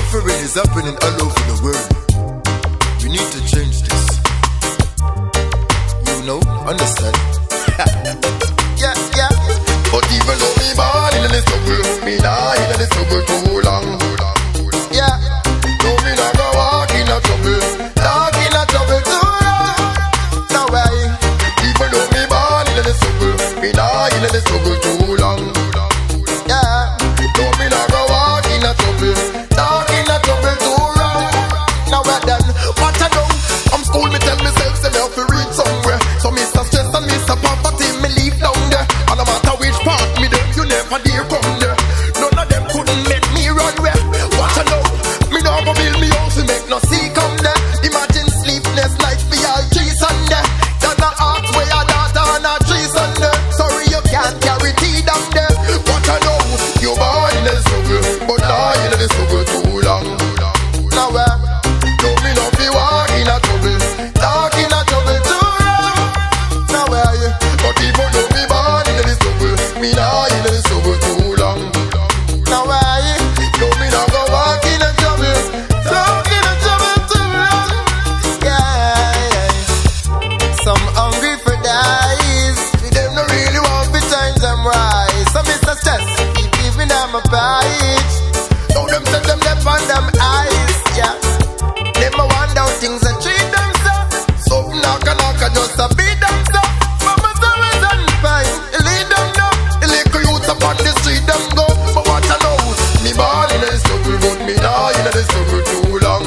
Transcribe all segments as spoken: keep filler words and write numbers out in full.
Suffering is happening all over the world. We need to change this. You know, understand? Yeah, yeah. But even though me born in the struggle, me die in the struggle too long. Yeah. No, me not go walk in a trouble, Talk in a trouble too long. No way. even though me born in the struggle, me die in the struggle too long. Yeah. No, me not go walk in a trouble, Talk in a trouble too long. Now we're done. what I know. I'm school, me tell myself, say me have to reach somewhere. So Mister Stress and Mister Poverty, me leave down there. And no matter which part me there, you never dare come there. None of them couldn't make me run where. What I know, me now go build me house, me make no See come there. Imagine sleepless nights for all three Sunday. There's no heart where your daughter and a tree Sunday. Sorry you can't carry tea down there. what I know. You born in the struggle, but die in the struggle too long. Now we're No, me not be walk in a trouble, talk in a trouble too long. Now where are you? but even though me born in the struggle, me die in the struggle too long. Now where are you? No, me not go walk in a trouble. Talk in a trouble too long. Yeah. Some hungry for dice. Them no really want Every time them rise. So Mister Stress, keep giving them a bite. now them say them Them on them eyes, yeah. Them a wonder how things and treat them so. so knock a knock a just So beat them so. Mama always on fine. Lead them down. the little youth up on the street them go. But what I know, me born in the struggle, but me die in the struggle too long.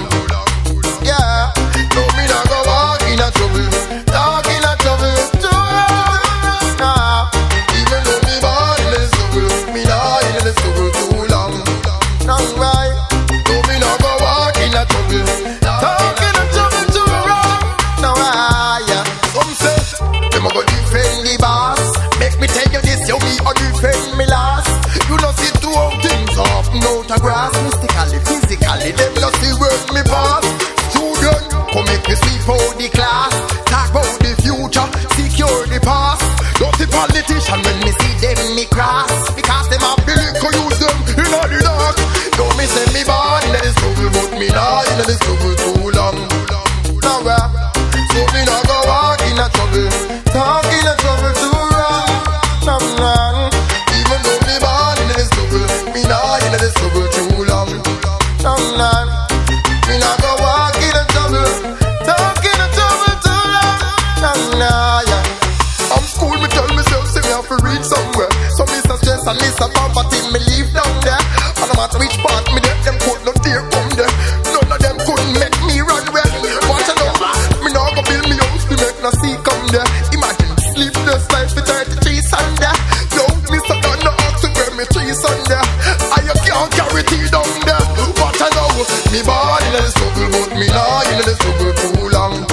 Yeah. No, me not go walk in a trouble, Talk in a trouble too long. Nah. even though me born in the struggle, me die in the struggle too long. No right. No, me not go walk in a trouble. Talk in a trouble too long. No I, yeah. Some say them a go defend the boss. Make me tell you this, you me a defend me last. You know see two of things off out of grass. Mystically, physically, them You see work me pass. Student, come make me sleep out the class. Talk about the future, secure the past. Dirty politician when me see them me cross. Because them have the liquor use them in the dark. Don't me say me born in the struggle, but me die in the struggle too long. now where? So me not go walk in a trouble. Talk in a trouble too long. No man. Even though me born in the struggle, me die in the struggle too long. No man. Me not go walk in a trouble. Talk in a trouble too long. No nah, yeah. I'm school, me tell myself, say me have to reach somewhere. So Mister Stress and Mister Poverty, me leave down there. And no matter which part me there, them could not dare come there. None of them couldn't make me run where. Watch it out, me now go build me house, me make no see come there. Imagine sleepless life for thirty-three Sunday. No, Mister Don no ask to where me three Sunday. I you can't carry tea down there. Watch it out, me born in the struggle, but me not in the struggle too long.